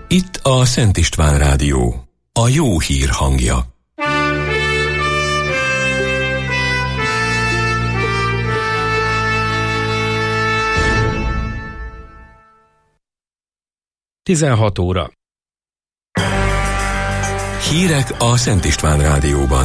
Itt a Szent István Rádió, a jó hír hangja. Tizenhat óra. Hírek a Szent István Rádióban.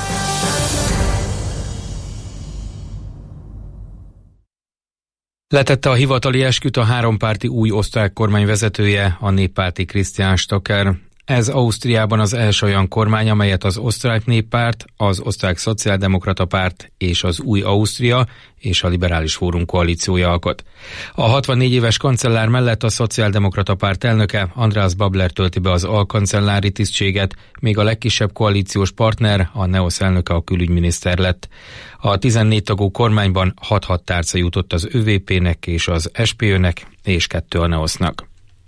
Letette a hivatali esküt a hárompárti új osztrák kormány vezetője, a néppárti Christian Stocker. Ez Ausztriában az első olyan kormány, amelyet az osztrák néppárt, az osztrák szociáldemokrata párt és az új Ausztria és a liberális fórum koalíciója alkot. A 64 éves kancellár mellett a szociáldemokrata párt elnöke, András Babler tölti be az alkancellári tisztséget, még a legkisebb koalíciós partner, a NEOS elnöke a külügyminiszter lett. A 14 tagú kormányban 6 tárca jutott az ÖVP-nek és az SPÖ-nek, és 2 a NEOS-nak.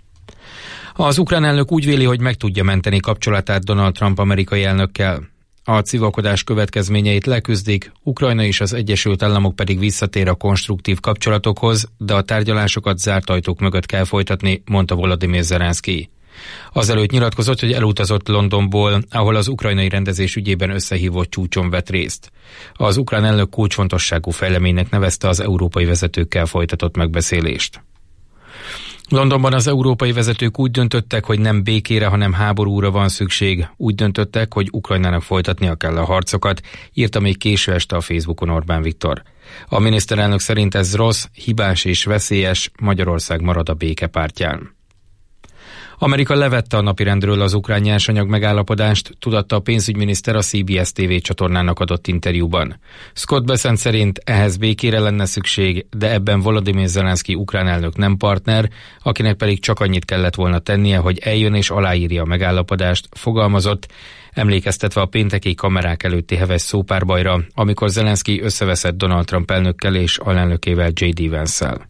Az ukrán elnök úgy véli, hogy meg tudja menteni kapcsolatát Donald Trump amerikai elnökkel. A civakodás következményeit leküzdik, Ukrajna és az Egyesült Államok pedig visszatér a konstruktív kapcsolatokhoz, de a tárgyalásokat zárt ajtók mögött kell folytatni, mondta Volodymyr Zelenszky. Azelőtt nyilatkozott, hogy elutazott Londonból, ahol az ukrajnai rendezés ügyében összehívott csúcson vett részt. Az ukrán elnök kulcsfontosságú fejleménynek nevezte az európai vezetőkkel folytatott megbeszélést. Londonban az európai vezetők úgy döntöttek, hogy nem békére, hanem háborúra van szükség. Úgy döntöttek, hogy Ukrajnának folytatnia kell a harcokat, írta még késő este a Facebookon Orbán Viktor. A miniszterelnök szerint ez rossz, hibás és veszélyes, Magyarország marad a béke pártján. Amerika levette a napirendről az ukrán nyersanyag megállapodást, tudatta a pénzügyminiszter a CBS TV csatornának adott interjúban. Scott Bessent szerint ehhez békére lenne szükség, de ebben Volodymyr Zelenszky ukrán elnök nem partner, akinek pedig csak annyit kellett volna tennie, hogy eljön és aláírja a megállapodást, fogalmazott, emlékeztetve a pénteki kamerák előtti heves szópárbajra, amikor Zelenszky összeveszett Donald Trump elnökkel és alelnökével J.D. Vance-szel.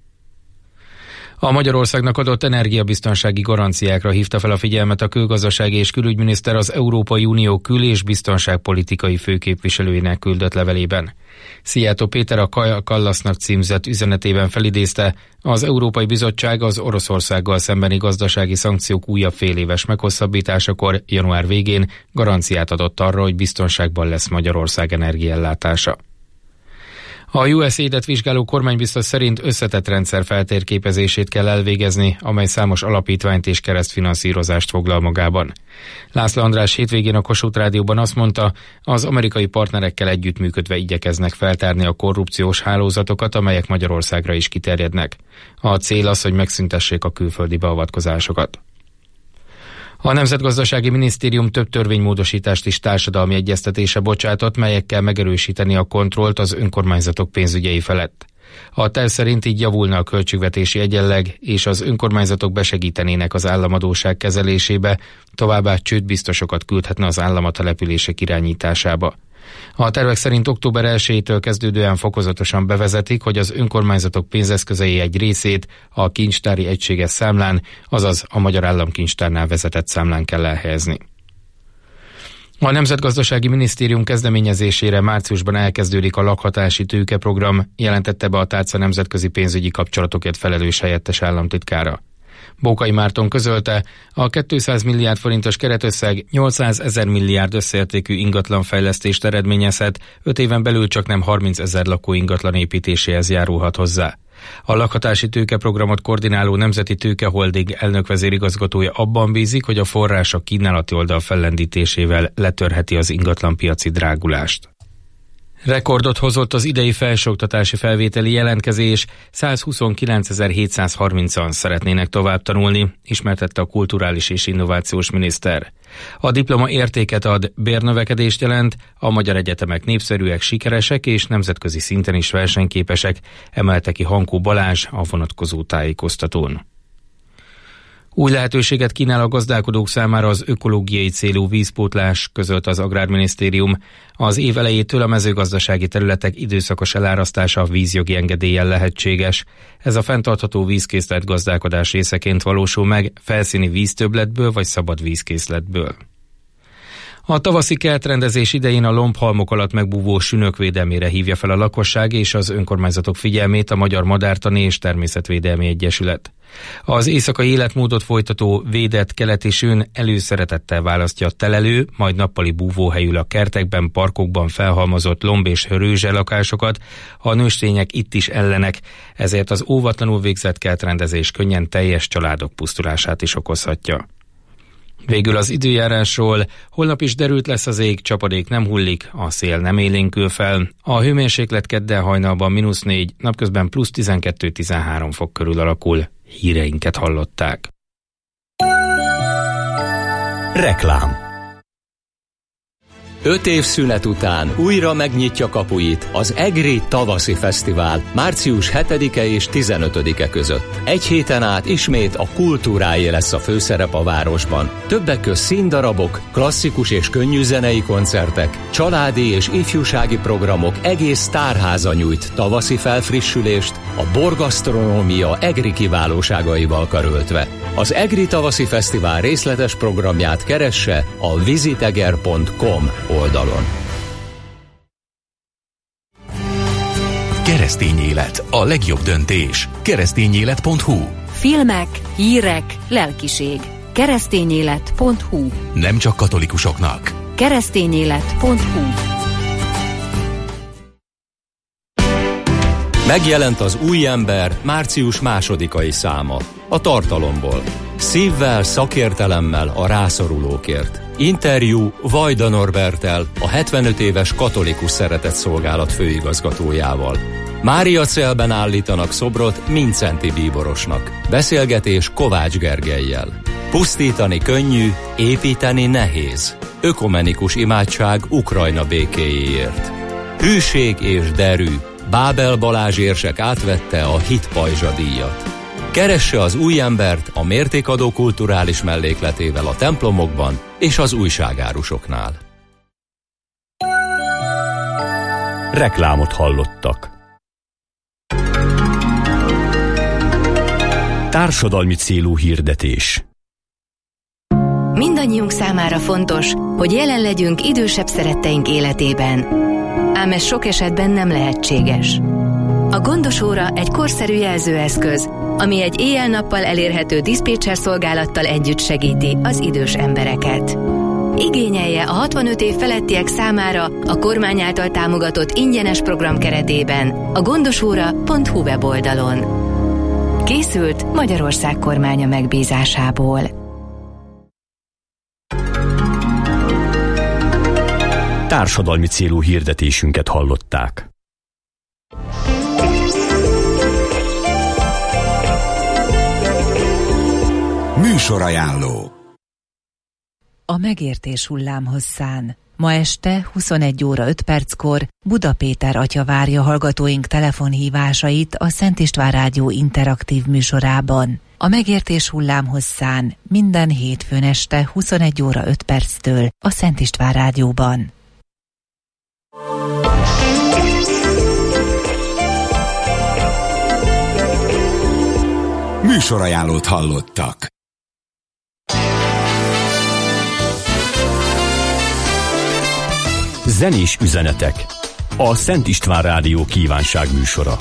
A Magyarországnak adott energiabiztonsági garanciákra hívta fel a figyelmet a külgazdasági és külügyminiszter az Európai Unió kül- és biztonságpolitikai főképviselőjének küldött levelében. Szijjártó Péter a Kaja Kallasznak címzett üzenetében felidézte, az Európai Bizottság az Oroszországgal szembeni gazdasági szankciók újabb féléves meghosszabbításakor január végén garanciát adott arra, hogy biztonságban lesz Magyarország energiaellátása. A USAID-et vizsgáló kormánybiztos szerint összetett rendszer feltérképezését kell elvégezni, amely számos alapítványt és keresztfinanszírozást foglal magában. László András hétvégén a Kossuth Rádióban azt mondta, az amerikai partnerekkel együttműködve igyekeznek feltárni a korrupciós hálózatokat, amelyek Magyarországra is kiterjednek. A cél az, hogy megszüntessék a külföldi beavatkozásokat. A Nemzetgazdasági Minisztérium több törvénymódosítást is társadalmi egyeztetése bocsátott, melyekkel megerősíteni a kontrollt az önkormányzatok pénzügyei felett. A terv szerint így javulna a költségvetési egyenleg, és az önkormányzatok besegítenének az államadósság kezelésébe, továbbá csődbiztosokat küldhetne az állam a települések irányításába. A tervek szerint október 1-től kezdődően fokozatosan bevezetik, hogy az önkormányzatok pénzeszközei egy részét a kincstári egységes számlán, azaz a Magyar Államkincstárnál vezetett számlán kell elhelyezni. A Nemzetgazdasági Minisztérium kezdeményezésére márciusban elkezdődik a lakhatási tőkeprogram, jelentette be a tárca nemzetközi pénzügyi kapcsolatokért felelős helyettes államtitkára. Bókai Márton közölte, a 200 milliárd forintos keretösszeg 800 000 milliárd összértékű ingatlanfejlesztést eredményezhet, 5 éven belül csaknem 30 000 lakó ingatlan építéséhez járulhat hozzá. A lakhatási tőkeprogramot koordináló Nemzeti Tőkeholding elnök-vezérigazgatója abban bízik, hogy a forrás a kínálati oldal fellendítésével letörheti az ingatlanpiaci drágulást. Rekordot hozott az idei felsőoktatási felvételi jelentkezés, 129.730-an szeretnének tovább tanulni, ismertette a kulturális és innovációs miniszter. A diploma értéket ad, bérnövekedést jelent, a magyar egyetemek népszerűek, sikeresek és nemzetközi szinten is versenyképesek, emelte ki Hankó Balázs a vonatkozó tájékoztatón. Új lehetőséget kínál a gazdálkodók számára az ökológiai célú vízpótlás, közölt az Agrárminisztérium. Az év elejétől a mezőgazdasági területek időszakos elárasztása a vízjogi engedéllyel lehetséges. Ez a fenntartható vízkészlet gazdálkodás részeként valósul meg, felszíni víztöbbletből vagy szabad vízkészletből. A tavaszi kertrendezés idején a lombhalmok alatt megbúvó sünök védelmére hívja fel a lakosság és az önkormányzatok figyelmét a Magyar Madártani és Természetvédelmi Egyesület. Az éjszakai életmódot folytató védett keleti sün előszeretettel választja a telelő, majd nappali búvóhelyül a kertekben, parkokban felhalmozott lomb- és rőzselakásokat, a nőstények itt is ellenek, ezért az óvatlanul végzett kertrendezés könnyen teljes családok pusztulását is okozhatja. Végül az időjárásról: holnap is derült lesz az ég, csapadék nem hullik, a szél nem élénkül fel. A hőmérséklet kedden hajnalban -4, napközben +12-13 fok körül alakul. Híreinket hallották. Reklám. 5 év szünet után újra megnyitja kapuit az EGRI Tavaszi Fesztivál március 7-e és 15-e között. Egy héten át ismét a kultúráé lesz a főszerep a városban. Többek közt színdarabok, klasszikus és könnyű zenei koncertek, családi és ifjúsági programok, egész tárháza nyújt tavaszi felfrissülést, a borgasztronómia EGRI kiválóságaival karöltve. Az EGRI Tavaszi Fesztivál részletes programját keresse a visiteger.com oldalon. Keresztény élet, a legjobb döntés. Keresztényélet.hu. Filmek, hírek, lelkiség. Keresztényélet.hu. Nem csak katolikusoknak. Keresztényélet.hu. Megjelent az Új ember március 2. száma. A tartalomból. Szívvel, szakértelemmel a rászorulókért. Interjú Vajda Norberttel, a 75 éves katolikus szeretetszolgálat főigazgatójával. Máriacélben állítanak szobrot Mindszenty bíborosnak. Beszélgetés Kovács Gergellyel. Pusztítani könnyű, építeni nehéz. Ökumenikus imádság Ukrajna békéjéért. Hűség és derű. Bábel Balázs érsek átvette a Hit Pajzsa díjat. Keresse az Új embert a mértékadó kulturális mellékletével a templomokban és az újságárusoknál. Reklámot hallottak. Társadalmi célú hirdetés. Mindannyiunk számára fontos, hogy jelen legyünk idősebb szeretteink életében. Ám ez sok esetben nem lehetséges. A Gondos óra egy korszerű jelzőeszköz, ami egy éjjel-nappal elérhető diszpécser szolgálattal együtt segíti az idős embereket. Igényelje a 65 év felettiek számára a kormány által támogatott ingyenes program keretében a gondosóra.hu weboldalon. Készült Magyarország kormánya megbízásából. Társadalmi célú hirdetésünket hallották. Műsorajánló. A megértés hullámhosszán. Ma este 21 óra 5 perckor Buda Péter atya várja hallgatóink telefonhívásait a Szent István Rádió interaktív műsorában. A megértés hullámhosszán minden hétfőn este 21 óra 5 perctől a Szent István Rádióban. Műsorajánlót hallottak. Zenés üzenetek. A Szent István Rádió kívánság műsora.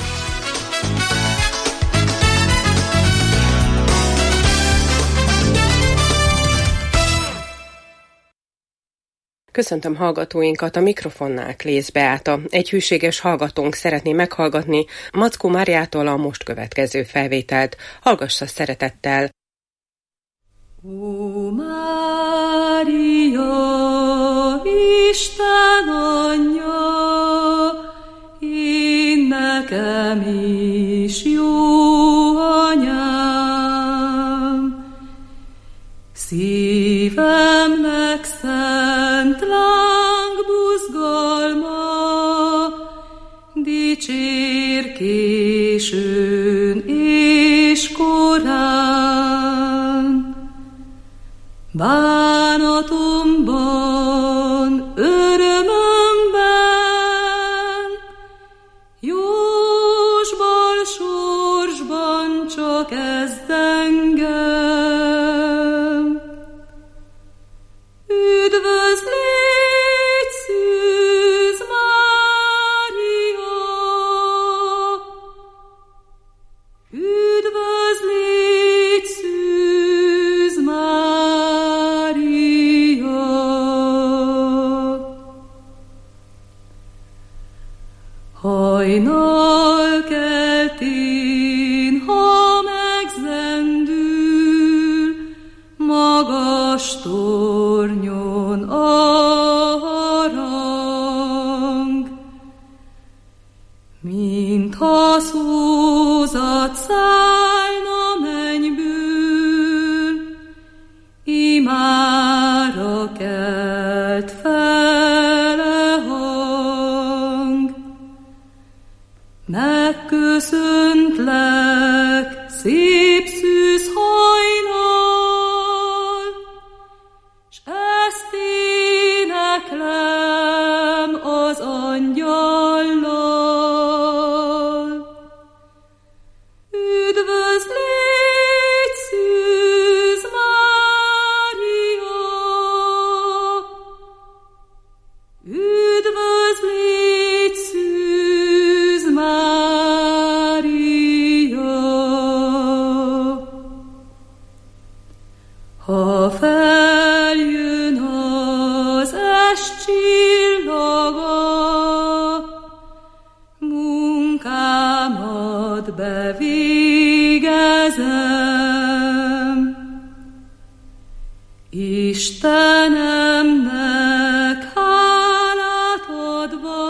Köszöntöm hallgatóinkat, a mikrofonnál Klész Beáta. Egy hűséges hallgatónk szeretné meghallgatni Mackó Máriától a most következő felvételt. Hallgassa szeretettel! Ó Mária, Isten anyja, én nekem is jó anyám, szívemnek szent láng buzgalma, dicsér későn és korán. Bánatomban, örömömben, jósban, sorsban csak ezd engem. Üdvözlél Hajnal keltén, ha megzendül, magas tornyon a harang, mintha szózat szállna mennyből, imára kelt fele hang. Megköszöntlek, szép szűz hajnal, s ezt éneklem az angyallal. Üdvözl, légy szűz Mária, üdvözl, légy szűz Mária. Ha feljön az est csillaga, munkámat bevégezem. Istenemnek hálát adva,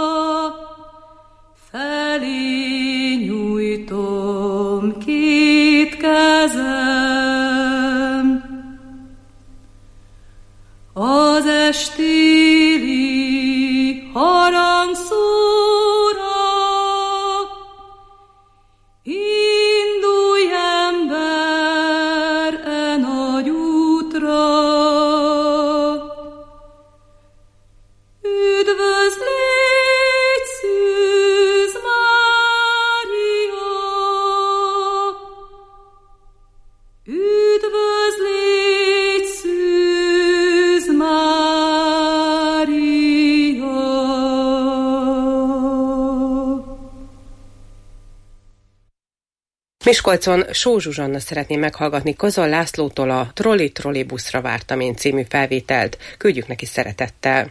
felé nyújtom két kezem. Az estéli harangszóra indulj, ember, e nagy útra. Üdvözl, légy szűz Mária, üdvözl, légy szűz Mária. Miskolcon Sós Zsuzsanna szeretné meghallgatni Kozol Lászlótól a Troli buszra vártam én című felvételt. Küldjük neki szeretettel.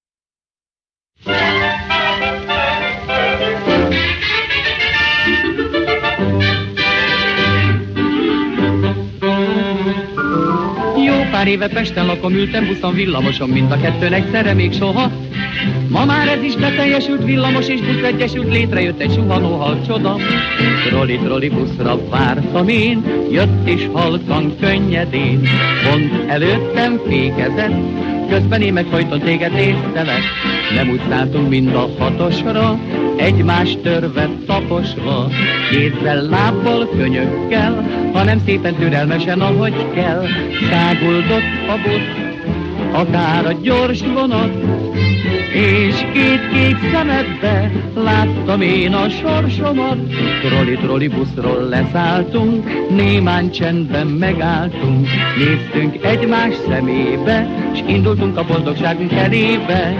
Jó pár éve Pesten lakom, ültem buszon, villamoson, mind a kettőn egyszerre még soha. Ma már ez is beteljesült, villamos és busz egyesült, létrejött egy suhanó halk csoda. Troli buszra vártam én, jött is halkan könnyedén. Pont előttem fékezett, közben én meg folyton téged észlelek. Nem úgy szálltunk mind a hatosra, egymás törve taposva. Kézzel, lábbal, könyökkel, hanem szépen türelmesen, ahogy kell. Száguldott a busz, akár a gyors vonat, és két kék szemedbe láttam én a sorsomat. Troli buszról leszálltunk, némán csendben megálltunk, néztünk egymás szemébe, s indultunk a boldogságunk elébe.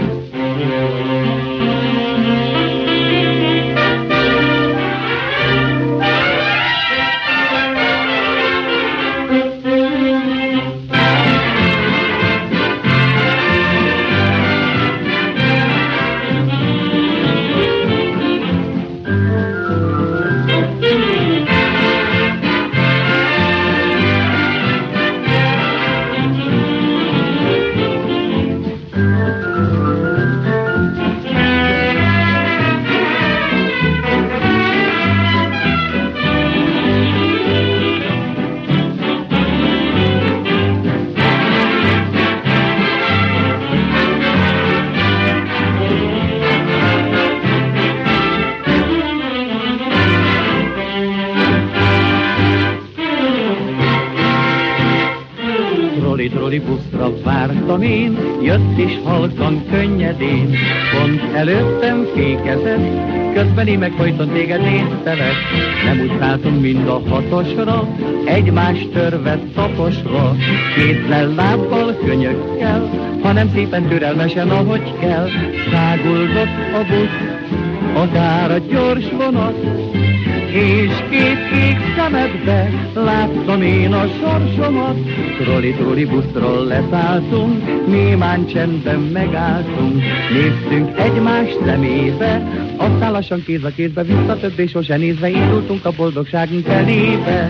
Troli buszra vártam én, jött is halkan könnyedén. Pont előttem fékezett, közben én meg folyton téged néztelek. Nem úgy szálltunk mind a hatosra, egymás törve taposva. Kézzel, lábbal, könyökkel, hanem szépen türelmesen, ahogy kell. Száguldott a busz, akár a gyors vonat, és két kék szemedbe láttam én a sorsomat. Troli-troli buszról leszálltunk, némán csendben megálltunk, néztünk egymás szemébe, aztán lassan kéz a kézbe, vissza többé sose nézve indultunk a boldogságunk elébe.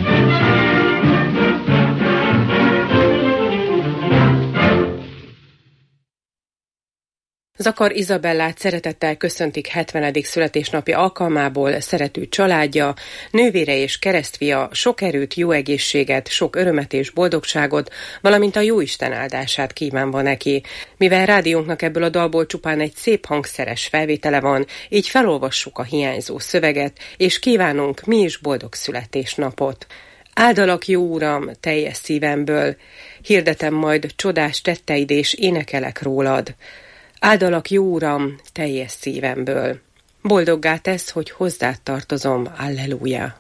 Zakar Izabellát szeretettel köszöntik 70. születésnapja alkalmából szerető családja, nővére és keresztfia, sok erőt, jó egészséget, sok örömet és boldogságot, valamint a jóisten áldását kívánva neki. Mivel rádiónknak ebből a dalból csupán egy szép hangszeres felvétele van, így felolvassuk a hiányzó szöveget, és kívánunk mi is boldog születésnapot. Áldalak, jó Uram, teljes szívemből, hirdetem majd csodás tetteid és énekelek rólad. Áldalak, jó Uram, teljes szívemből. Boldoggá tesz, hogy hozzád tartozom. Alleluja!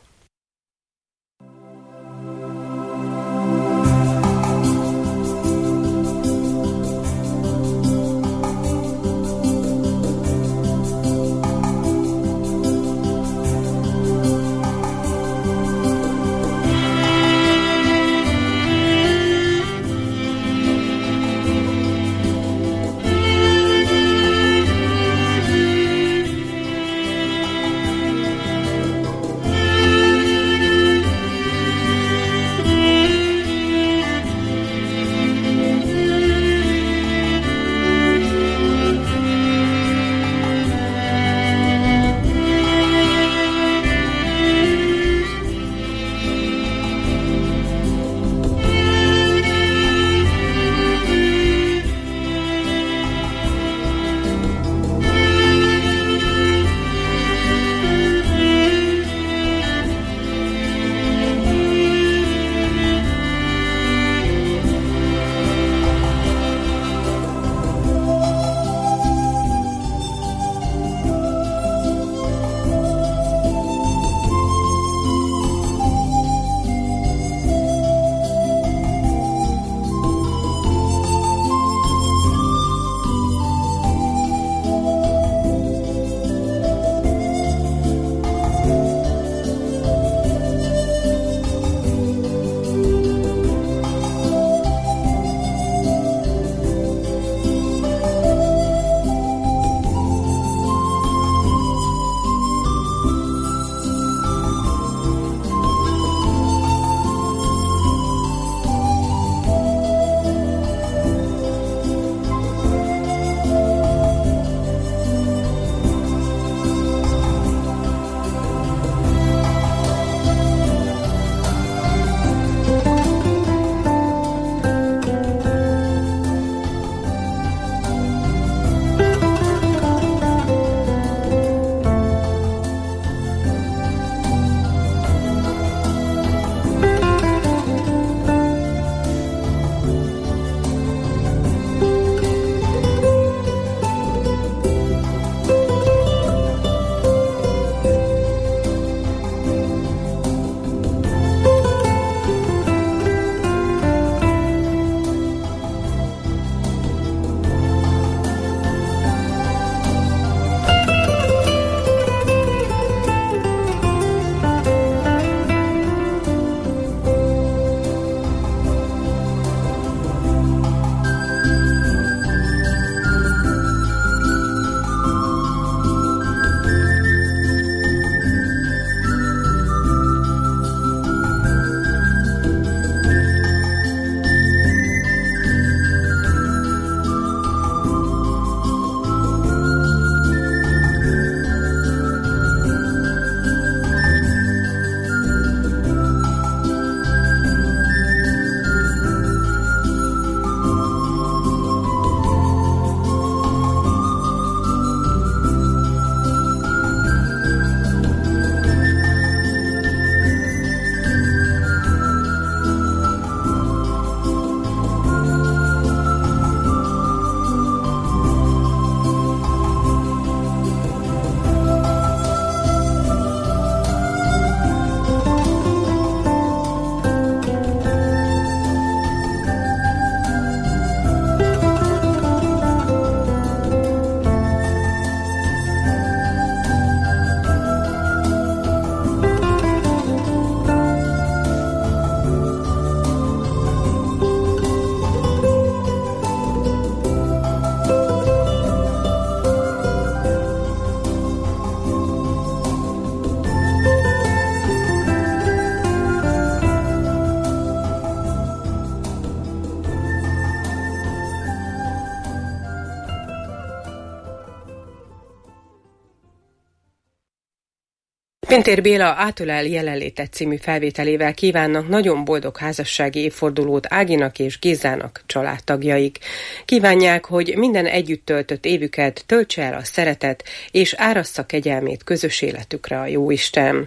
Pintér Béla Átölel jelenlétet című felvételével kívánnak nagyon boldog házassági évfordulót Áginak és Gézának családtagjaik. Kívánják, hogy minden együtt töltött évüket töltse el a szeretet, és árassza kegyelmét közös életükre a Jóisten.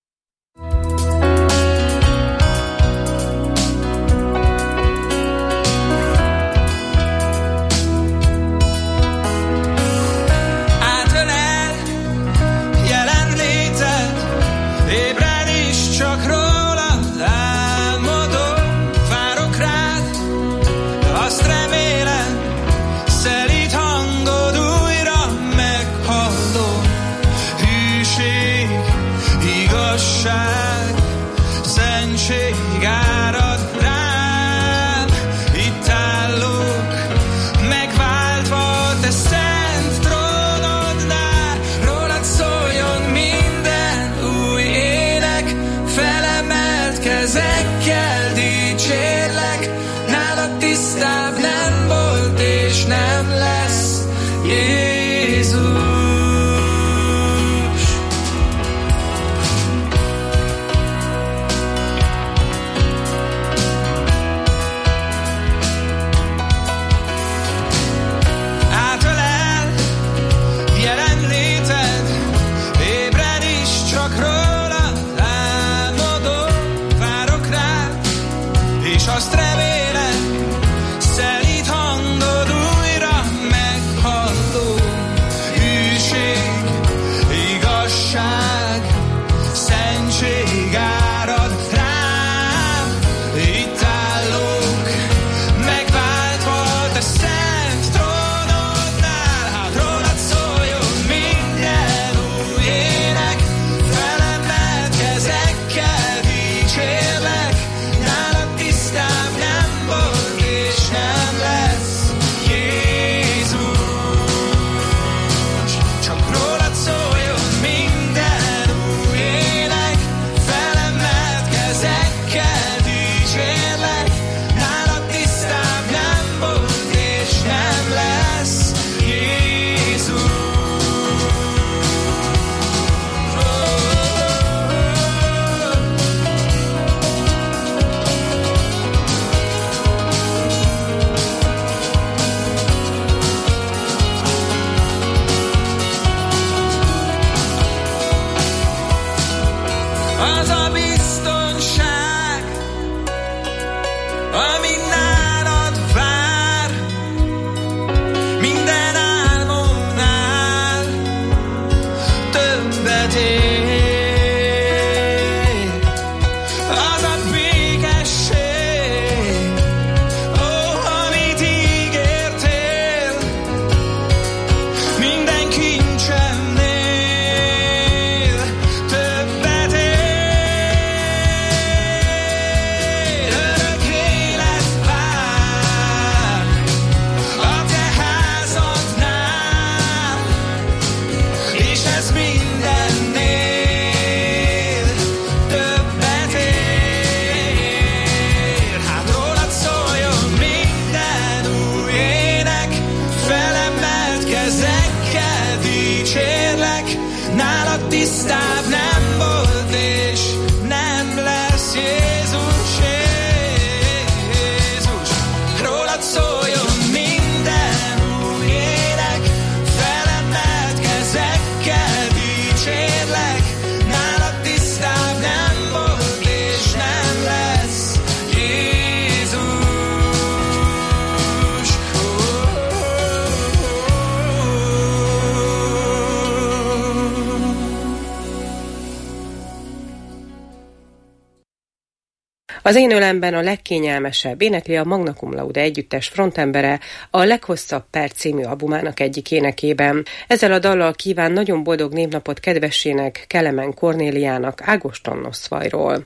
Az én ölemben a legkényelmesebb, énekli a Magna Cum Laude együttes frontembere a Leghosszabb perc című albumának egyik énekében. Ezzel a dallal kíván nagyon boldog névnapot kedvesének, Kelemen Kornéliának Ágoston Noszvajról.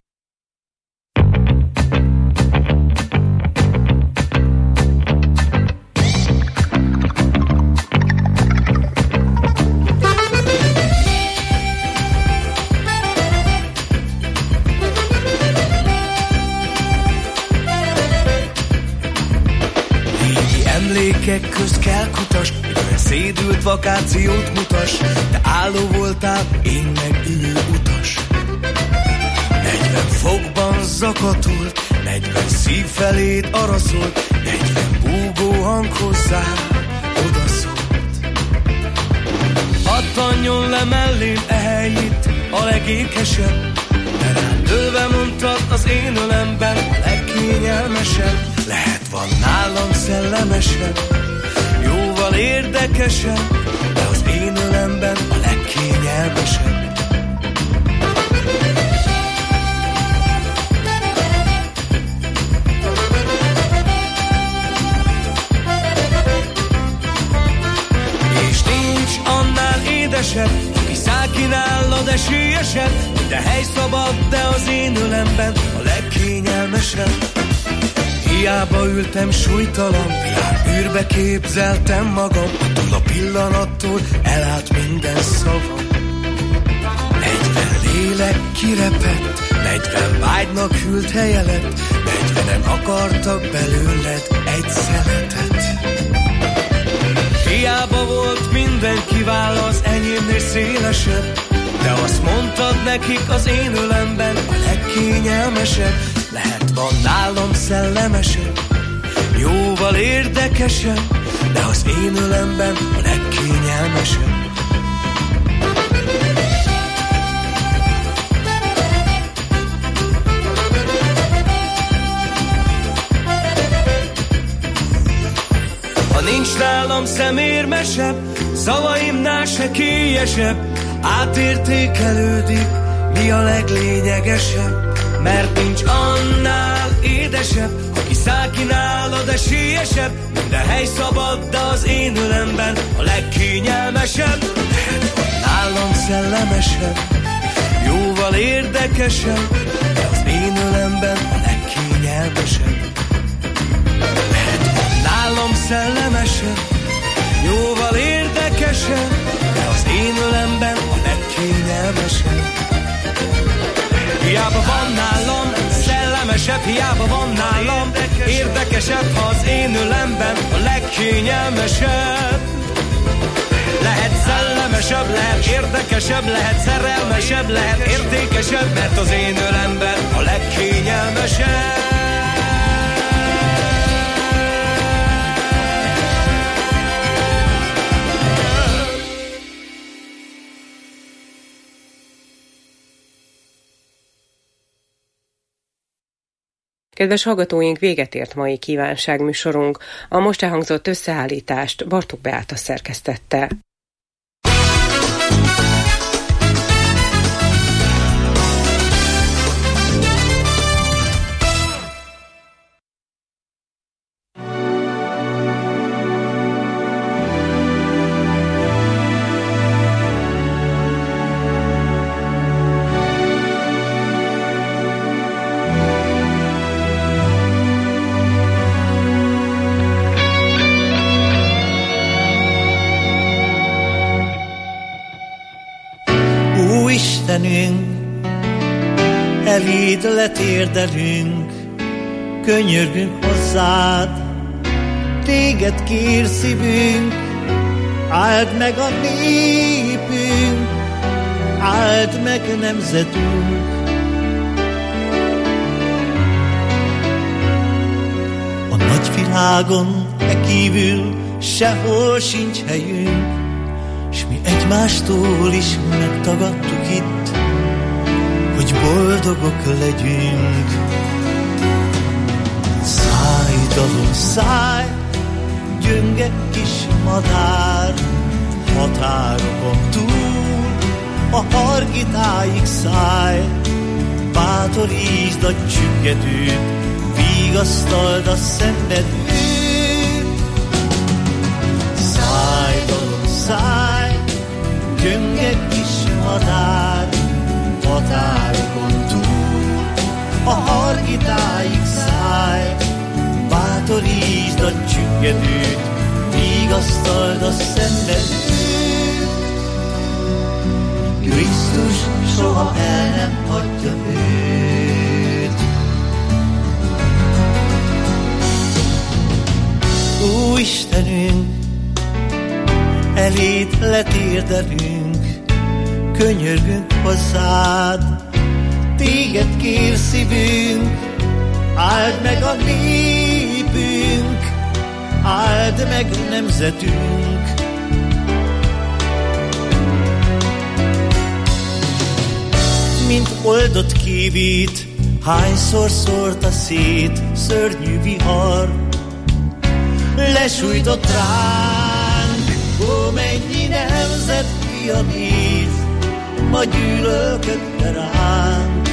Emlékek közt kell kutas, mikor szédült vakációt mutas. Te álló voltál, én meg ülő utas. 40 fokban zakatolt, 40 szív feléd araszolt, 40 búgó hang hozzá odaszólt. Pattanjon le mellém ehelyett a legékesebb, de rám dőlve mondtad az én ölemben a legkényelmesebb. Lehet van nálam szellemesebb, jóval érdekesebb, de az én ölemben a legkényelmesebb. És nincs annál édesebb, aki szákínál esélyesebb. Minden hely szabad, de az én ölemben a legkényelmesebb. Hiába ültem súlytalan, világ űrbe képzeltem magam, attól a pillanattól elállt minden szavam. 40 lélek kirepett, 40 vágynak hűlt helye lett, 40-en akartak belőled egy szeletet. Hiába volt mindenki válla az enyémnél szélesebb, de azt mondtad nekik az én ölemben a legkényelmesebb. Lehet van nálam szellemesebb, jóval érdekesebb, de az én ölemben a legkényelmesebb. Ha nincs nálam szemérmesebb, szavaimnál se kélyesebb, átértékelődik, mi a leglényegesebb. Mert nincs annál édesebb, aki szákínálad esélyesebb. Minden hely szabad, de az én ölemben a legkényelmesebb. Lehet van nálam szellemesebb, jóval érdekesebb, de az én ölemben a legkényelmesebb. Lehet van nálam szellemesebb, jóval érdekesebb, de az én ölemben a legkényelmesebb. Hiába van nálam szellemesebb, hiába van nálam érdekesebb, ha az én ölemben a legkényelmesebb. Lehet szellemesebb, lehet érdekesebb, lehet szerelmesebb, lehet értékesebb, mert az én ölemben a legkényelmesebb. Kedves hallgatóink, véget ért mai kívánságműsorunk. A most elhangzott összeállítást Bartók Beáta szerkesztette. Istenünk, eléd letérdelünk, könyörgünk hozzád, téged kér szívünk, áld meg a népünk, áld meg nemzetünk. A nagy világon e kívül sehol sincs helyünk, s mi egymástól is megtagadtuk itt, hogy boldogok legyünk. Szállj, dalom, szállj, gyönge kis madár, határokon túl, a hargitáig szállj, bátorítsd a csüggedőt, vigasztald a szenvedőt. Szállj, dalom, szállj, gyönge kis madár, határokon túl, a hargitáig szállj, bátorítsd a csüggedőt, vigasztald a szenvedőt. Krisztus soha el nem hagyja őt. Ó, Istenünk, eléd letérdelünk, könyörgünk hozzád, téged kér szívünk, áld meg a népünk, áld meg nemzetünk. Mint oldott kívít, hányszor szórta szét szörnyű vihar, lesújtott ránk, ó mennyi nemzet fiamít, ma gyűlölködve ránk.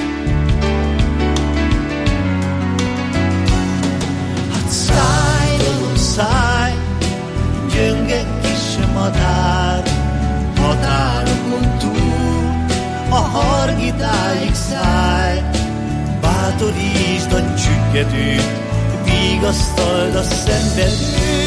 Hát szállj, dalom, szállj, gyönge kis madár, határokon túl, a hargitáig szállj, bátorítsd a csüggedőt, vigasztald a szenvedőt.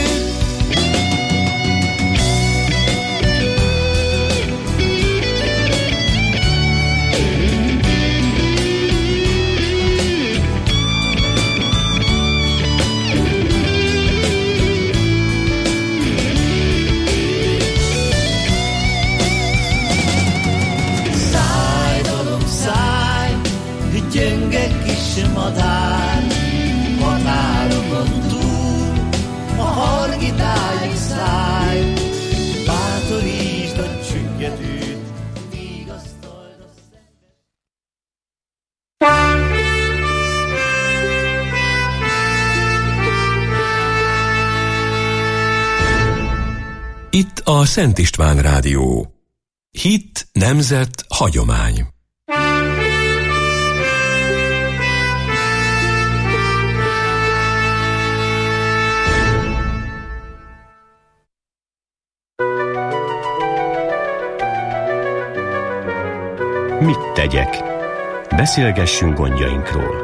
Szállj, dalom, szállj, gyönge kis madár, határokon túl, a hargitáig szállj, bátorítsd a csüggedőt, vigasztald a szenvedőt. Itt a Szent István Rádió. Hit, nemzet, hagyomány. Mit tegyek? Beszélgessünk gondjainkról.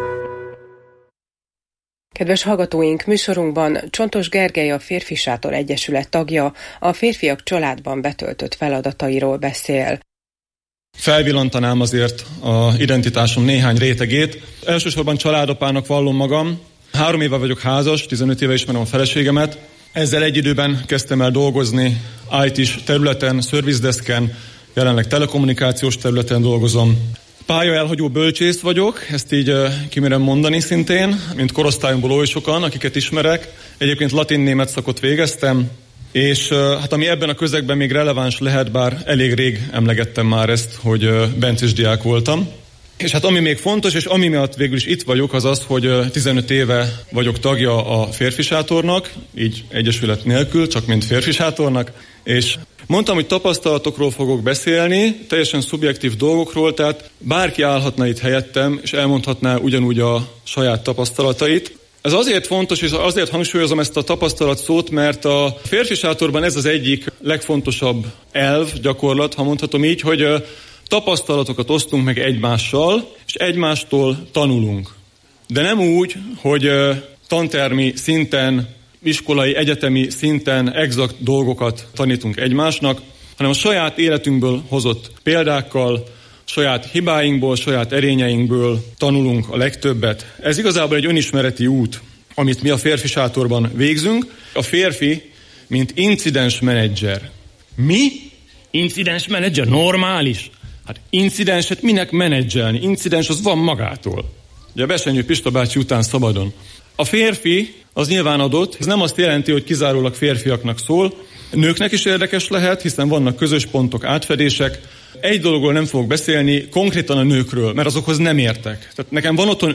Kedves hallgatóink, műsorunkban Csontos Gergely, a Férfisátor Egyesület tagja, a férfiak családban betöltött feladatairól beszél. Felvillantanám azért az identitásom néhány rétegét. Elsősorban családapának vallom magam. 3 éve vagyok házas, 15 éve ismerem a feleségemet. Ezzel egy időben kezdtem el dolgozni IT-s területen, szervizdeszken, jelenleg telekommunikációs területen dolgozom. Pályaelhagyó bölcsész vagyok, ezt így kimerem mondani szintén, mint korosztályomból oly sokan, akiket ismerek. Egyébként latin-német szakot végeztem, és hát ami ebben a közegben még releváns lehet, bár elég rég emlegettem már ezt, hogy bencés diák voltam. És hát ami még fontos, és ami miatt végül is itt vagyok, az az, hogy 15 éve vagyok tagja a Férfisátornak, így egyesület nélkül, csak mint Férfisátornak, és mondtam, hogy tapasztalatokról fogok beszélni, teljesen szubjektív dolgokról, tehát bárki állhatna itt helyettem, és elmondhatná ugyanúgy a saját tapasztalatait. Ez azért fontos, és azért hangsúlyozom ezt a tapasztalat szót, mert a Férfisátorban ez az egyik legfontosabb elv, gyakorlat, ha mondhatom így, hogy tapasztalatokat osztunk meg egymással, és egymástól tanulunk. De nem úgy, hogy tantermi szinten, iskolai, egyetemi szinten exakt dolgokat tanítunk egymásnak, hanem a saját életünkből hozott példákkal, saját hibáinkból, saját erényeinkből tanulunk a legtöbbet. Ez igazából egy önismereti út, amit mi a Férfisátorban végzünk. A férfi, mint incidens menedzser. Mi? Incidens menedzser? Normális? Hát incidenset minek menedzselni? Incidens az van magától. Ugye a Besenyő Pista bácsi után szabadon. A férfi az nyilván adott, ez nem azt jelenti, hogy kizárólag férfiaknak szól. Nőknek is érdekes lehet, hiszen vannak közös pontok, átfedések. Egy dologról nem fogok beszélni, konkrétan a nőkről, mert azokhoz nem értek. Tehát nekem van otthon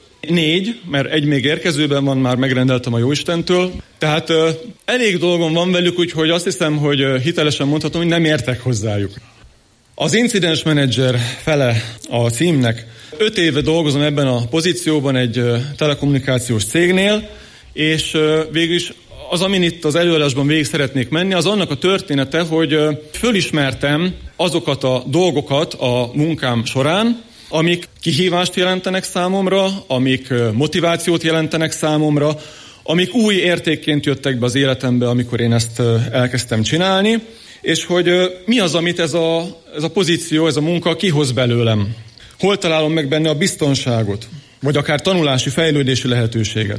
4, mert egy még érkezőben van, már megrendeltem a Jóistentől. Tehát elég dolgom van velük, úgyhogy azt hiszem, hogy hitelesen mondhatom, hogy nem értek hozzájuk. Az incidens menedzser fele a címnek. 5 éve dolgozom ebben a pozícióban egy telekommunikációs cégnél, és végül is az, amin itt az előadásban végig szeretnék menni, az annak a története, hogy fölismertem azokat a dolgokat a munkám során, amik kihívást jelentenek számomra, amik motivációt jelentenek számomra, amik új értékként jöttek be az életembe, amikor én ezt elkezdtem csinálni, és hogy mi az, amit ez a pozíció, ez a munka kihoz belőlem. Hol találom meg benne a biztonságot, vagy akár tanulási, fejlődési lehetőséget.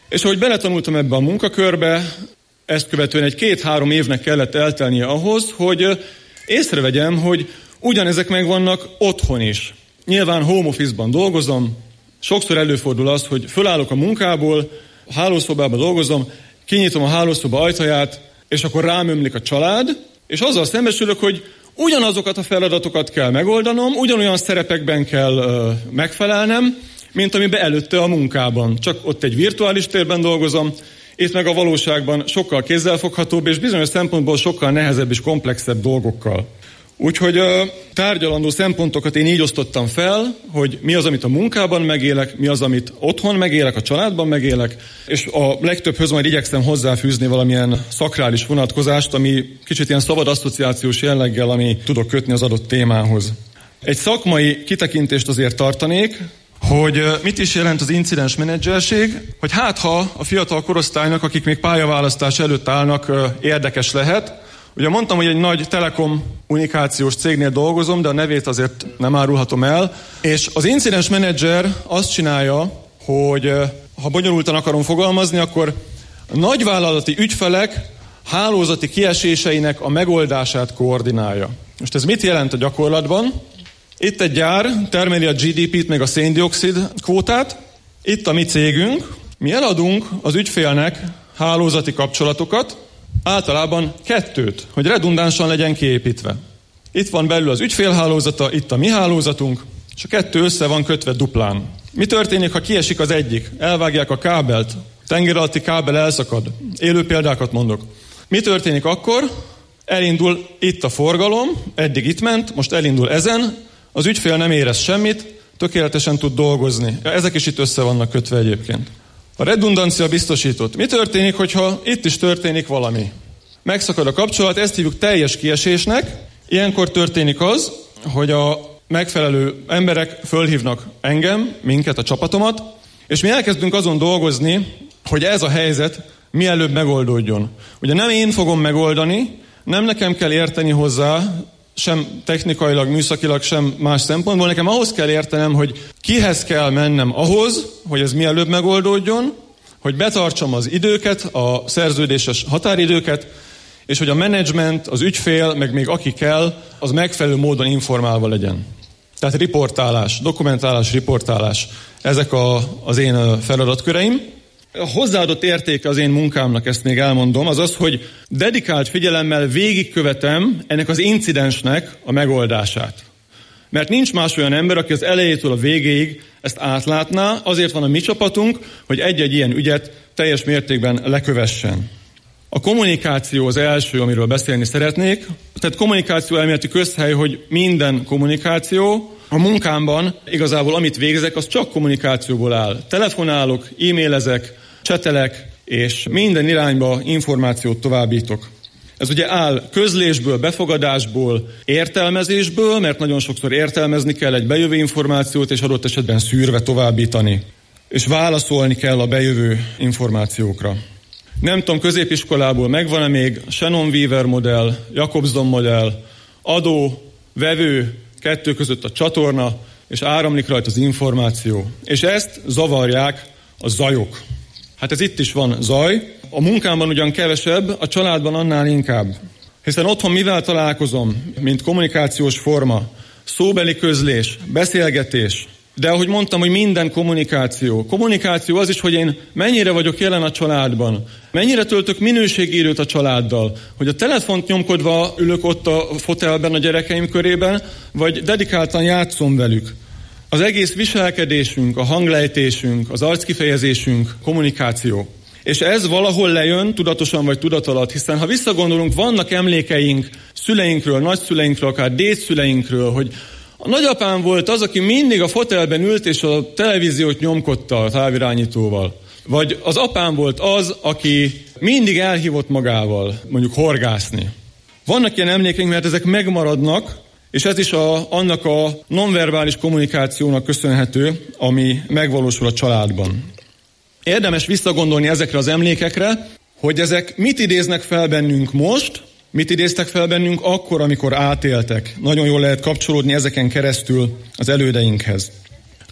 És ahogy beletanultam ebbe a munkakörbe, ezt követően egy 2-3 évnek kellett eltelnie ahhoz, hogy észrevegyem, hogy ugyanezek megvannak otthon is. Nyilván home office-ban dolgozom, sokszor előfordul az, hogy fölállok a munkából, a hálószobába dolgozom, kinyitom a hálószoba ajtaját, és akkor rám ömlik a család, és azzal szembesülök, hogy ugyanazokat a feladatokat kell megoldanom, ugyanolyan szerepekben kell megfelelnem, mint amiben előtte a munkában. Csak ott egy virtuális térben dolgozom, itt meg a valóságban sokkal kézzelfoghatóbb, és bizonyos szempontból sokkal nehezebb és komplexebb dolgokkal. Úgyhogy tárgyalandó szempontokat én így osztottam fel, hogy mi az, amit a munkában megélek, mi az, amit otthon megélek, a családban megélek, és a legtöbbhöz majd igyekszem hozzáfűzni valamilyen szakrális vonatkozást, ami kicsit ilyen szabad asszociációs jelleggel, ami tudok kötni az adott témához. Egy szakmai kitekintést azért tartanék, hogy mit is jelent az incidens menedzserség, hogy ha a fiatal korosztálynak, akik még pályaválasztás előtt állnak, érdekes lehet. Ugye mondtam, hogy egy nagy telekommunikációs cégnél dolgozom, de a nevét azért nem árulhatom el, és az incidens menedzser azt csinálja, hogy ha bonyolultan akarom fogalmazni, akkor nagyvállalati ügyfelek hálózati kieséseinek a megoldását koordinálja. Most ez mit jelent a gyakorlatban? Itt egy gyár termeli a GDP-t, meg a széndioxid kvótát. Itt a mi cégünk. Mi eladunk az ügyfélnek hálózati kapcsolatokat, általában 2, hogy redundánsan legyen kiépítve. Itt van belül az ügyfélhálózata, itt a mi hálózatunk, és a 2 össze van kötve duplán. Mi történik, ha kiesik az egyik? Elvágják a kábelt, tenger alatti kábel elszakad. Élő példákat mondok. Mi történik akkor? Elindul itt a forgalom, eddig itt ment, most elindul ezen, az ügyfél nem érez semmit, tökéletesen tud dolgozni. Ezek is itt össze vannak kötve egyébként. A redundancia biztosított. Mi történik, hogyha itt is történik valami? Megszakad a kapcsolat, ezt hívjuk teljes kiesésnek. Ilyenkor történik az, hogy a megfelelő emberek fölhívnak engem, minket, a csapatomat, és mi elkezdünk azon dolgozni, hogy ez a helyzet mielőbb megoldódjon. Ugye nem én fogom megoldani, nem nekem kell érteni hozzá, sem technikailag, műszakilag, sem más szempontból. Nekem ahhoz kell értenem, hogy kihez kell mennem ahhoz, hogy ez mielőbb megoldódjon, hogy betartsam az időket, a szerződéses határidőket, és hogy a menedzsment, az ügyfél, meg még aki kell, az megfelelő módon informálva legyen. Tehát riportálás, dokumentálás, riportálás, ezek az én feladatköreim. A hozzáadott értéke az én munkámnak, ezt még elmondom, az az, hogy dedikált figyelemmel végigkövetem ennek az incidensnek a megoldását. Mert nincs más olyan ember, aki az elejétől a végéig ezt átlátná, azért van a mi csapatunk, hogy egy-egy ilyen ügyet teljes mértékben lekövessen. A kommunikáció az első, amiről beszélni szeretnék. Tehát kommunikáció elméleti közhely, hogy minden kommunikáció, a munkámban igazából amit végzek, az csak kommunikációból áll. Telefonálok, e-mailezek, csetelek, és minden irányba információt továbbítok. Ez ugye áll közlésből, befogadásból, értelmezésből, mert nagyon sokszor értelmezni kell egy bejövő információt, és adott esetben szűrve továbbítani. És válaszolni kell a bejövő információkra. Nem tudom, középiskolából megvan-e még Shannon Weaver modell, Jacobson modell, adó, vevő, 2 között a csatorna, és áramlik rajta az információ. És ezt zavarják a zajok. Hát ez itt is van zaj. A munkámban ugyan kevesebb, a családban annál inkább. Hiszen otthon mivel találkozom, mint kommunikációs forma? Szóbeli közlés, beszélgetés. De ahogy mondtam, hogy minden kommunikáció. Kommunikáció az is, hogy én mennyire vagyok jelen a családban. Mennyire töltök minőségi időt a családdal. Hogy a telefont nyomkodva ülök ott a fotelben a gyerekeim körében, vagy dedikáltan játszom velük. Az egész viselkedésünk, a hanglejtésünk, az arckifejezésünk kommunikáció. És ez valahol lejön, tudatosan vagy tudatalatt, hiszen ha visszagondolunk, vannak emlékeink szüleinkről, nagyszüleinkről, akár dédszüleinkről, hogy a nagyapám volt az, aki mindig a fotelben ült, és a televíziót nyomkodta a távirányítóval. Vagy az apám volt az, aki mindig elhívott magával, mondjuk horgászni. Vannak ilyen emlékeink, mert ezek megmaradnak, és ez is annak a nonverbális kommunikációnak köszönhető, ami megvalósul a családban. Érdemes visszagondolni ezekre az emlékekre, hogy ezek mit idéznek fel bennünk most, mit idéztek fel bennünk akkor, amikor átéltek. Nagyon jól lehet kapcsolódni ezeken keresztül az elődeinkhez.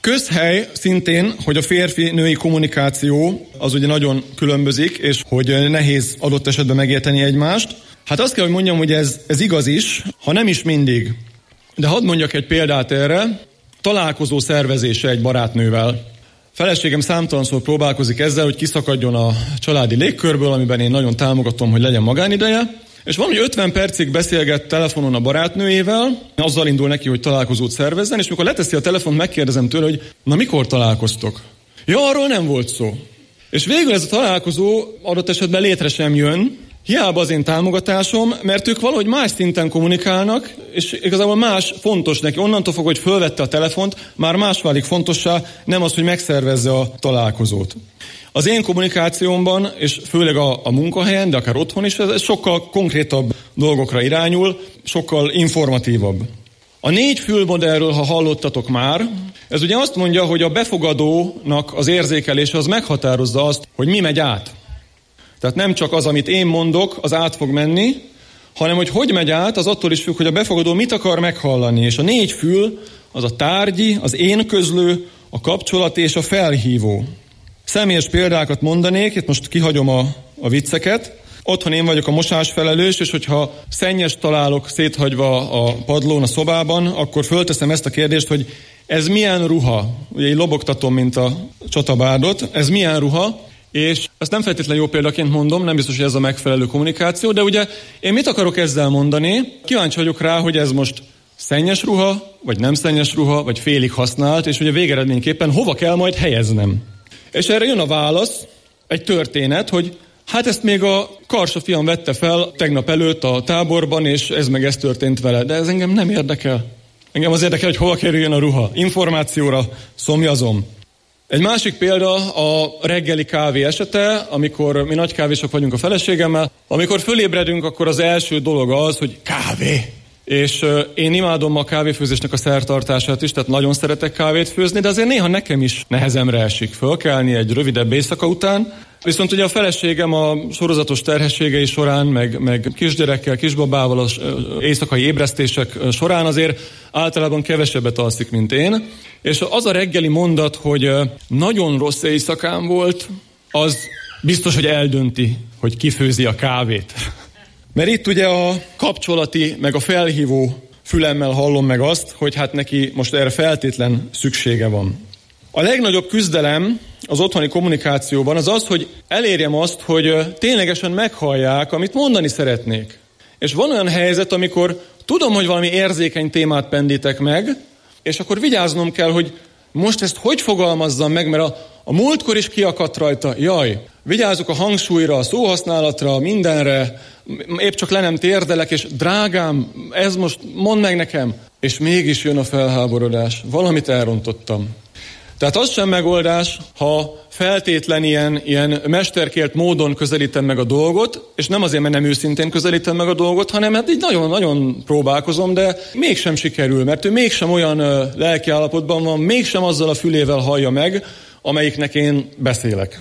Közhely szintén, hogy a férfi-női kommunikáció az ugye nagyon különbözik, és hogy nehéz adott esetben megérteni egymást. Hát azt kell, hogy mondjam, hogy ez igaz is, ha nem is mindig. De hadd mondjak egy példát erre. Találkozó szervezése egy barátnővel. Feleségem számtalanszor próbálkozik ezzel, hogy kiszakadjon a családi légkörből, amiben én nagyon támogatom, hogy legyen magánideje. És van, hogy 50 percig beszélget telefonon a barátnőjével, azzal indul neki, hogy találkozót szervezzen, és mikor leteszi a telefont, megkérdezem tőle, hogy na mikor találkoztok? Ja, arról nem volt szó. És végül ez a találkozó adott esetben létre sem jön, hiába az én támogatásom, mert ők valahogy más szinten kommunikálnak, és igazából más fontos neki. Onnantól fog, hogy fölvette a telefont, már más válik fontossá, nem az, hogy megszervezze a találkozót. Az én kommunikációmban, és főleg a munkahelyen, de akár otthon is, ez sokkal konkrétabb dolgokra irányul, sokkal informatívabb. A 4 fül modellről, ha hallottatok már, ez ugye azt mondja, hogy a befogadónak az érzékelése az meghatározza azt, hogy mi megy át. Tehát nem csak az, amit én mondok, az át fog menni, hanem hogy megy át, az attól is függ, hogy a befogadó mit akar meghallani. És a 4 fül az a tárgyi, az én közlő, a kapcsolati és a felhívó. Személyes példákat mondanék, itt most kihagyom a vicceket. Otthon én vagyok a mosásfelelős, és hogyha szennyest találok széthagyva a padlón, a szobában, akkor fölteszem ezt a kérdést, hogy ez milyen ruha? Ugye így lobogtatom, mint a csatabárdot. Ez milyen ruha? És ezt nem feltétlenül jó példaként mondom, nem biztos, hogy ez a megfelelő kommunikáció, de ugye én mit akarok ezzel mondani? Kíváncsi vagyok rá, hogy ez most szennyes ruha, vagy nem szennyes ruha, vagy félig használt, és ugye végeredményképpen hova kell majd helyeznem? És erre jön a válasz, egy történet, hogy hát ezt még a Karsa fiam vette fel tegnap előtt a táborban, és ez történt vele, de ez engem nem érdekel. Engem az érdekel, hogy hova kerüljön a ruha. Információra szomjazom. Egy másik példa a reggeli kávé esete, amikor mi nagy kávésok vagyunk a feleségemmel. Amikor fölébredünk, akkor az első dolog az, hogy kávé. És én imádom a kávéfőzésnek a szertartását is, tehát nagyon szeretek kávét főzni, de azért néha nekem is nehezemre esik fölkelni egy rövidebb éjszaka után. Viszont ugye a feleségem a sorozatos terhességei során, meg kisgyerekkel, kisbabával az éjszakai ébresztések során azért általában kevesebbet alszik, mint én. És az a reggeli mondat, hogy nagyon rossz éjszakám volt, az biztos, hogy eldönti, hogy kifőzi a kávét. Mert itt ugye a kapcsolati, meg a felhívó fülemmel hallom meg azt, hogy hát neki most erre feltétlen szüksége van. A legnagyobb küzdelem az otthoni kommunikációban az az, hogy elérjem azt, hogy ténylegesen meghallják, amit mondani szeretnék. És van olyan helyzet, amikor tudom, hogy valami érzékeny témát pendítek meg, és akkor vigyáznom kell, hogy most ezt hogy fogalmazzam meg, mert a múltkor is kiakadt rajta, jaj, vigyázzuk a hangsúlyra, a szóhasználatra, mindenre, épp csak le nem térdelek, és drágám, ez most mondd meg nekem, és mégis jön a felháborodás, valamit elrontottam. Tehát az sem megoldás, ha feltétlen ilyen mesterkélt módon közelítem meg a dolgot, és nem azért, mert nem őszintén közelítem meg a dolgot, hanem hát így nagyon-nagyon próbálkozom, de mégsem sikerül, mert ő mégsem olyan lelkiállapotban van, mégsem azzal a fülével hallja meg, amelyiknek én beszélek.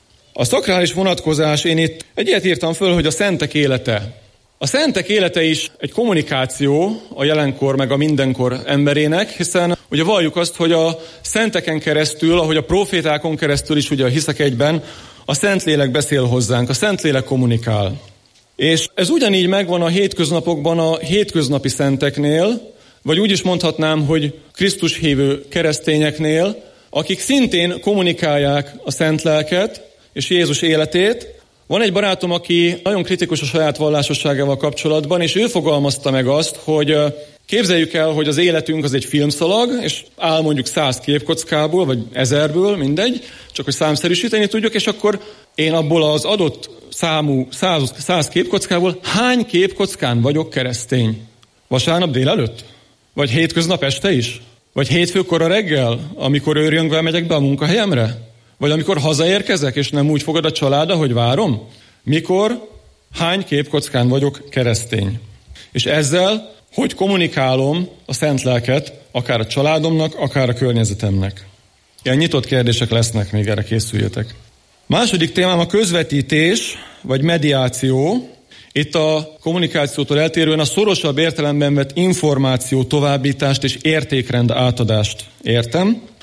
A szakrális vonatkozás, én itt egy ilyet írtam föl, hogy a szentek élete. A szentek élete is egy kommunikáció a jelenkor meg a mindenkor emberének, hiszen ugye valljuk azt, hogy a szenteken keresztül, ahogy a profétákon keresztül is ugye hiszek egyben, a Szentlélek beszél hozzánk, a Szentlélek kommunikál. És ez ugyanígy megvan a hétköznapokban a hétköznapi szenteknél, vagy úgy is mondhatnám, hogy Krisztus hívő keresztényeknél, akik szintén kommunikálják a Szent Lelket és Jézus életét. Van egy barátom, aki nagyon kritikus a saját vallásosságával kapcsolatban, és ő fogalmazta meg azt, hogy képzeljük el, hogy az életünk az egy filmszalag, és áll mondjuk 100 képkockából, vagy 1000-ből, mindegy, csak hogy számszerűsíteni tudjuk, és akkor én abból az adott számú 100 képkockából hány képkockán vagyok keresztény? Vasárnap délelőtt? Vagy hétköznap este is? Vagy hétfőkora reggel, amikor őrjöngve megyek be a munkahelyemre? Vagy amikor hazaérkezek, és nem úgy fogad a család, ahogy várom? Mikor, hány képkockán vagyok keresztény? És ezzel hogy kommunikálom a Szent Lelket, akár a családomnak, akár a környezetemnek? Ilyen nyitott kérdések lesznek, még erre készüljetek. Második témám a közvetítés, vagy mediáció. Itt a kommunikációtól eltérően a szorosabb értelemben vett információ továbbítást és értékrend átadást értem.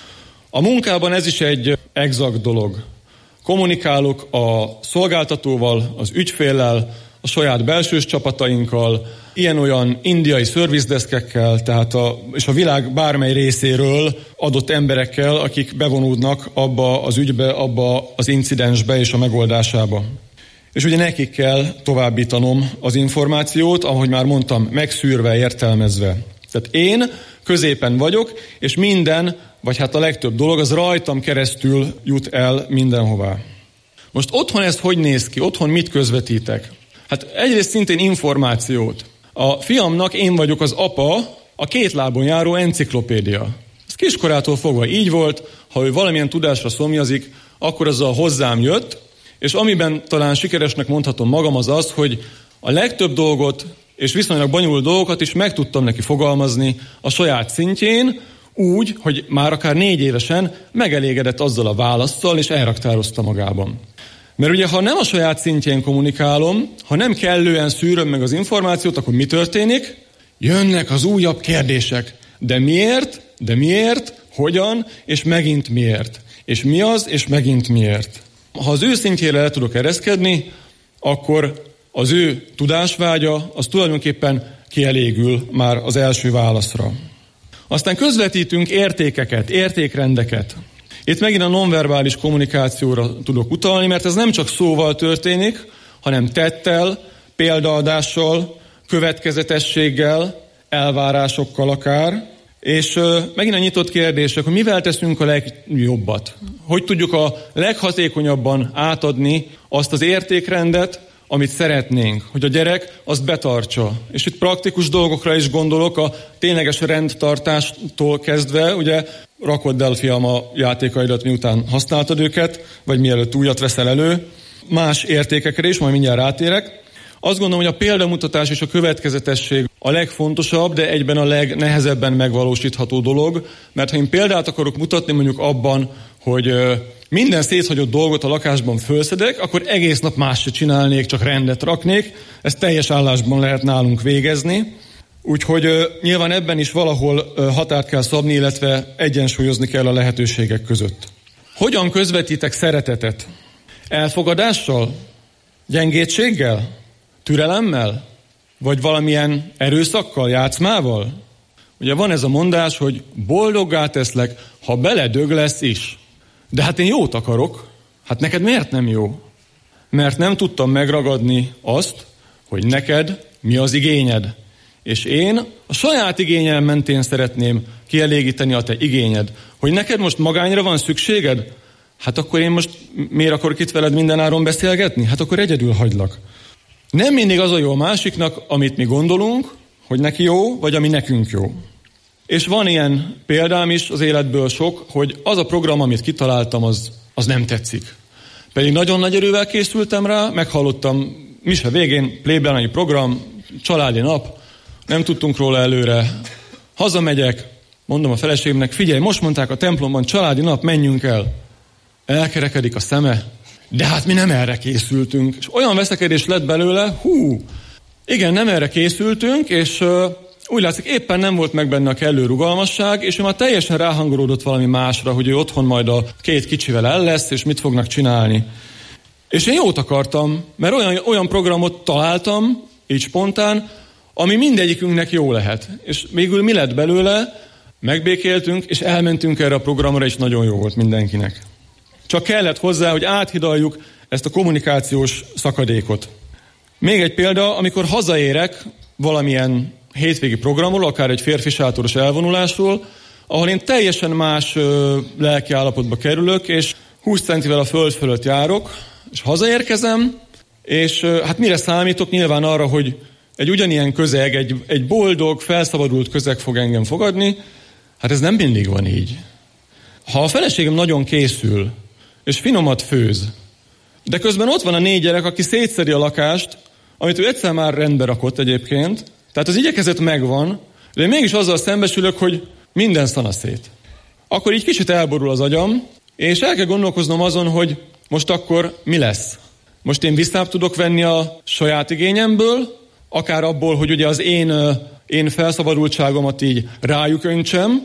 A munkában ez is egy exakt dolog. Kommunikálok a szolgáltatóval, az ügyféllel, a saját belsős csapatainkkal, ilyen-olyan indiai szervizdeszkekkel, és a világ bármely részéről adott emberekkel, akik bevonódnak abba az ügybe, abba az incidensbe és a megoldásába. És ugye nekik kell továbbítanom az információt, ahogy már mondtam, megszűrve, értelmezve. Tehát én középen vagyok, és minden, vagy hát a legtöbb dolog, az rajtam keresztül jut el mindenhová. Most otthon ez hogy néz ki? Otthon mit közvetítek? Hát egyrészt szintén információt. A fiamnak én vagyok az apa, a két lábon járó enciklopédia. Ez kiskorától fogva így volt, ha ő valamilyen tudásra szomjazik, akkor azzal hozzám jött, és amiben talán sikeresnek mondhatom magam az az, hogy a legtöbb dolgot és viszonylag bonyolult dolgokat is meg tudtam neki fogalmazni a saját szintjén, úgy, hogy már akár 4 évesen megelégedett azzal a válasszal, és elraktározta magában. Mert ugye, ha nem a saját szintjén kommunikálom, ha nem kellően szűröm meg az információt, akkor mi történik? Jönnek az újabb kérdések. De miért? De miért? Hogyan? És megint miért? És mi az? És megint miért? Ha az ő szintjére le tudok ereszkedni, akkor az ő tudásvágya az tulajdonképpen kielégül már az első válaszra. Aztán közvetítünk értékeket, értékrendeket. Itt megint a nonverbális kommunikációra tudok utalni, mert ez nem csak szóval történik, hanem tettel, példaadással, következetességgel, elvárásokkal akár. És megint a nyitott kérdések, hogy mivel teszünk a legjobbat? Hogy tudjuk a leghatékonyabban átadni azt az értékrendet, amit szeretnénk, hogy a gyerek azt betartsa. És itt praktikus dolgokra is gondolok, a tényleges rendtartástól kezdve, ugye rakod el, fiam, a játékaidat, miután használtad őket, vagy mielőtt újat veszel elő. Más értékekre is, majd mindjárt rátérek. Azt gondolom, hogy a példamutatás és a következetesség a legfontosabb, de egyben a legnehezebben megvalósítható dolog, mert ha én példát akarok mutatni mondjuk abban, hogy minden széthagyott dolgot a lakásban fölszedek, akkor egész nap más se csinálnék, csak rendet raknék. Ezt teljes állásban lehet nálunk végezni. Úgyhogy nyilván ebben is valahol határt kell szabni, illetve egyensúlyozni kell a lehetőségek között. Hogyan közvetítek szeretetet? Elfogadással? Gyengétséggel? Türelemmel? Vagy valamilyen erőszakkal, játszmával? Ugye van ez a mondás, hogy boldoggá teszlek, ha beledög lesz is. De hát én jót akarok. Hát neked miért nem jó? Mert nem tudtam megragadni azt, hogy neked mi az igényed. És én a saját igényem mentén szeretném kielégíteni a te igényed. Hogy neked most magányra van szükséged? Hát akkor én most miért akarok itt veled mindenáron beszélgetni? Hát akkor egyedül hagylak. Nem mindig az a jó a másiknak, amit mi gondolunk, hogy neki jó, vagy ami nekünk jó. És van ilyen példám is az életből sok, hogy az a program, amit kitaláltam, az nem tetszik. Pedig nagyon nagy erővel készültem rá, meghallottam mise végén, plébelányi program, családi nap, nem tudtunk róla előre. Hazamegyek, mondom a feleségemnek, figyelj, most mondták a templomban, családi nap, menjünk el. Elkerekedik a szeme, de hát mi nem erre készültünk. És olyan veszekedés lett belőle, igen, nem erre készültünk, és úgy látszik, éppen nem volt meg benne a kellő rugalmasság, és ő már teljesen ráhangolódott valami másra, hogy ő otthon majd a 2 kicsivel el lesz, és mit fognak csinálni. És én jót akartam, mert olyan programot találtam, így spontán, ami mindegyikünknek jó lehet. És végül mi lett belőle? Megbékéltünk, és elmentünk erre a programra, és nagyon jó volt mindenkinek. Csak kellett hozzá, hogy áthidaljuk ezt a kommunikációs szakadékot. Még egy példa, amikor hazaérek valamilyen hétvégi programról, akár egy férfi sátoros elvonulásról, ahol én teljesen más lelki állapotba kerülök, és 20 centivel a föld fölött járok, és hazaérkezem, és hát mire számítok? Nyilván arra, hogy egy ugyanilyen közeg, egy boldog, felszabadult közeg fog engem fogadni. Hát ez nem mindig van így. Ha a feleségem nagyon készül, és finomat főz, de közben ott van a 4 gyerek, aki szétszedi a lakást, amit ő egyszer már rendbe rakott egyébként, tehát az igyekezet megvan, de én mégis azzal szembesülök, hogy minden szanaszét. Akkor így kicsit elborul az agyam, és el kell gondolkoznom azon, hogy most akkor mi lesz. Most én visszább tudok venni a saját igényemből, akár abból, hogy ugye az én felszabadultságomat így rájuk öntsem,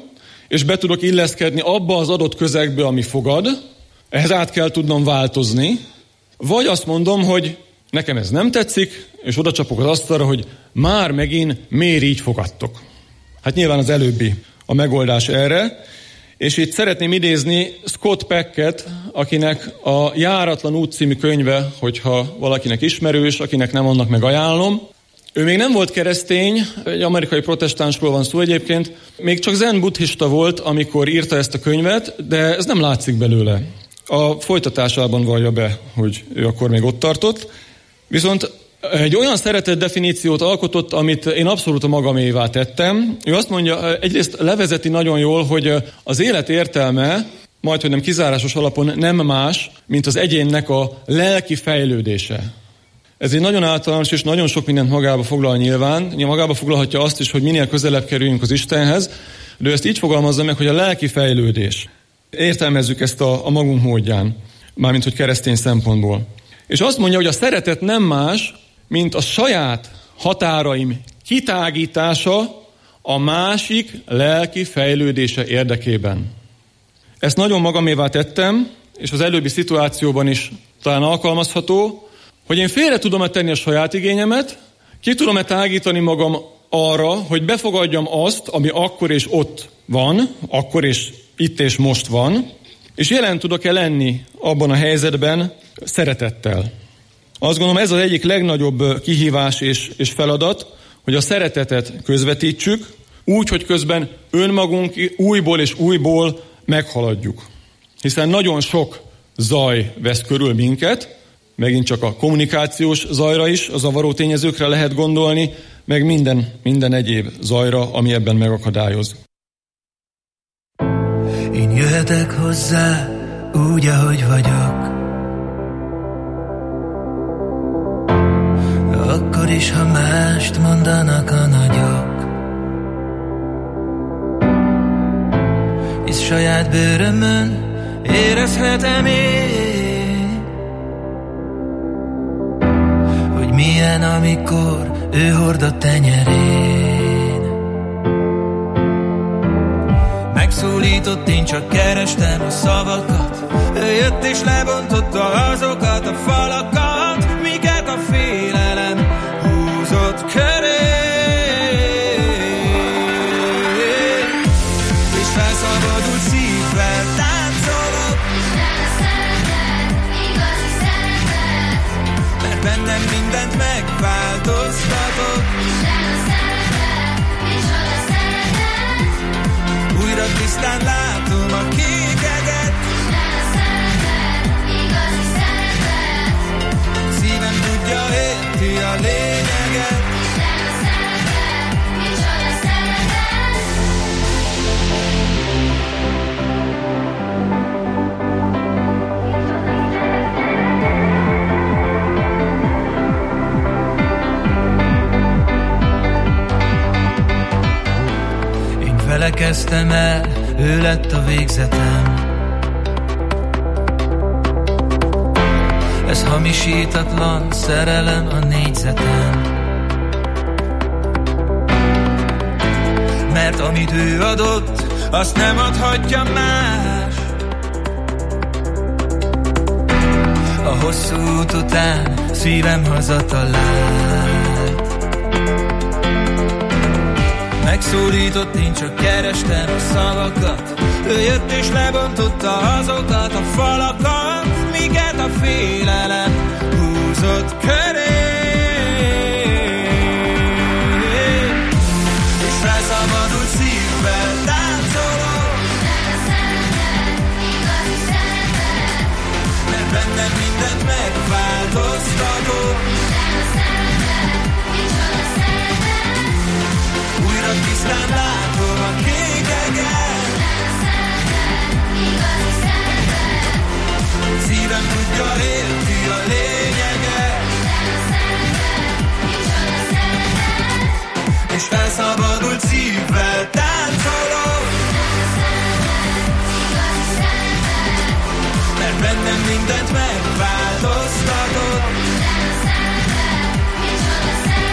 és be tudok illeszkedni abba az adott közegbe, ami fogad, ehhez át kell tudnom változni, vagy azt mondom, hogy nekem ez nem tetszik, és oda csapok az asztalra, hogy már megint miért így fogadtok. Hát nyilván az előbbi a megoldás erre, és itt szeretném idézni Scott Pecket, akinek a Járatlan út című könyve, hogyha valakinek ismerős, akinek nem, annak meg ajánlom. Ő még nem volt keresztény, egy amerikai protestánsról van szó egyébként, még csak zen buddhista volt, amikor írta ezt a könyvet, de ez nem látszik belőle. A folytatásában vallja be, hogy ő akkor még ott tartott. Viszont egy olyan szeretett definíciót alkotott, amit én abszolút a magamévá tettem. Ő azt mondja, egyrészt levezeti nagyon jól, hogy az élet értelme, majdhogy nem kizárásos alapon nem más, mint az egyénnek a lelki fejlődése. Ez egy nagyon általános és nagyon sok mindent magába foglal nyilván. Magába foglalhatja azt is, hogy minél közelebb kerüljünk az Istenhez, de ő ezt így fogalmazza meg, hogy a lelki fejlődés. Értelmezzük ezt a magunk módján, mármint hogy keresztény szempontból. És azt mondja, hogy a szeretet nem más, mint a saját határaim kitágítása a másik lelki fejlődése érdekében. Ezt nagyon magamévá tettem, és az előbbi szituációban is talán alkalmazható, hogy én félre tudom-e tenni a saját igényemet, ki tudom-e tágítani magam arra, hogy befogadjam azt, ami akkor és ott van, akkor és itt és most van, és jelen tudok-e lenni abban a helyzetben szeretettel. Azt gondolom, ez az egyik legnagyobb kihívás és feladat, hogy a szeretetet közvetítsük, úgy, hogy közben önmagunk újból és újból meghaladjuk. Hiszen nagyon sok zaj vesz körül minket, megint csak a kommunikációs zajra is, a zavaró tényezőkre lehet gondolni, meg minden egyéb zajra, ami ebben megakadályoz. Én jöhetek hozzá úgy, ahogy vagyok. Akkor is, ha mást mondanak a nagyok. Hisz saját bőrömön érezhetem én, hogy milyen, amikor ő hordott tenyerén. Megszólított, én csak kerestem a szavakat. Ő jött és lebontotta azokat a falakat, miket a félelem húzott köré. És felszabadult szívvel táncolok. Isten a szeretet, igazi szeretet, mert bennem mindent megváltoztatok. Isten a szeretet, micsoda szeretet, újra tisztán látom a kékeget. Isten a szeretet, igazi szeretet, szívem tudja, érti a lényeget. Isten a szeretet, micsoda szeretet. Én vele kezdtem el, ő lett a végzetem. Ez hamisítatlan szerelem a négyzetem. Mert amit ő adott, azt nem adhatja más. A hosszú út után szívem hazatalált. Megszólított, én csak kerestem a szavakat. Ő jött és lebontotta azokat a falakat, miket a félelem húzott köré. És felszabadult szívvel táncolok. Isten a szeretet, igazi szeretet, mert bennem mindent megváltoztatok. Isten a szeretet, micsoda szeretet, újra tisztán látom a kékeget. Szívem tudja, érti a lényeget. És felszabadult szívvel táncolok. Mert bennem mindent megváltoztatok.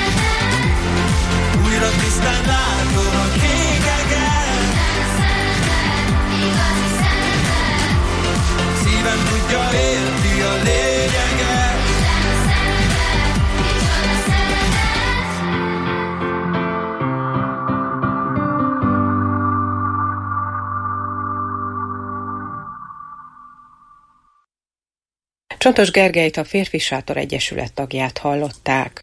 Újra tisztán látom a kékeget. Csontos Gergelyt, a Férfi Sátor Egyesület tagját hallották.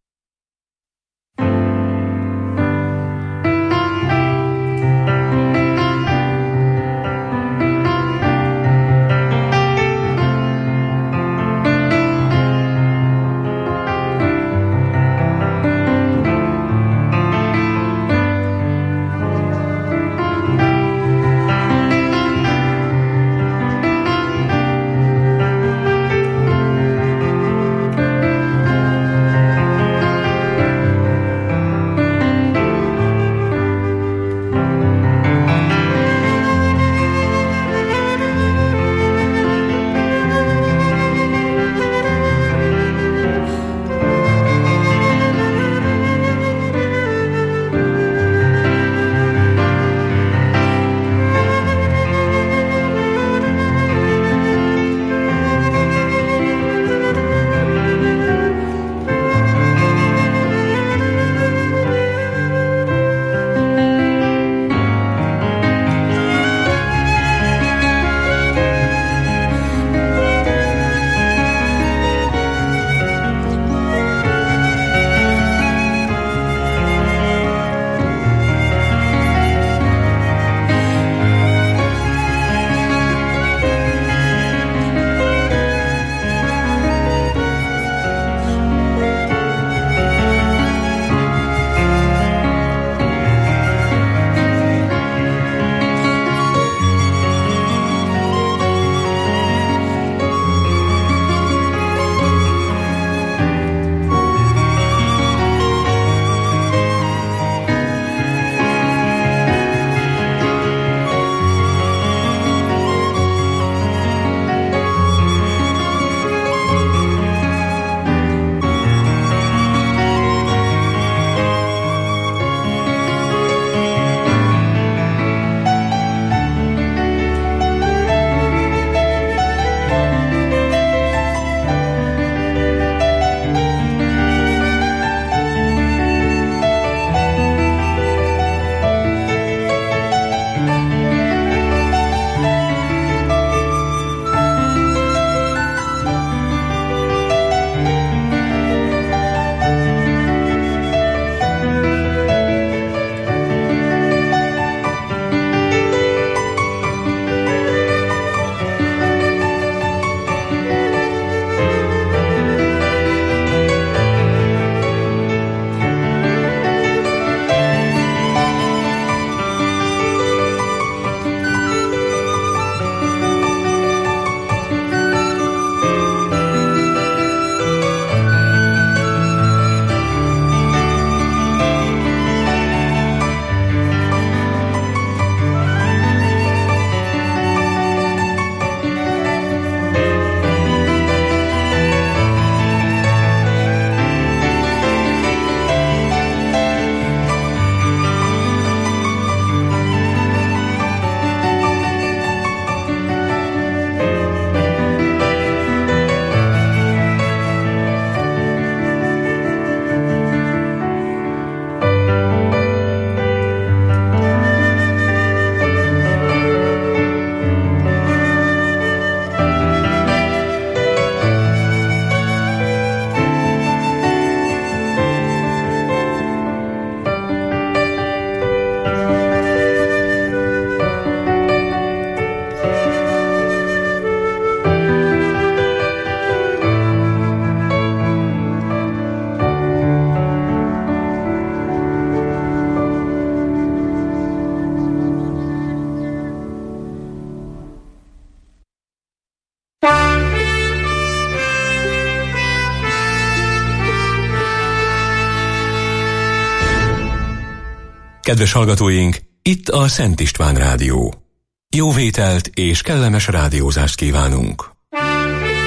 Kedves hallgatóink, itt a Szent István Rádió. Jó vételt és kellemes rádiózást kívánunk!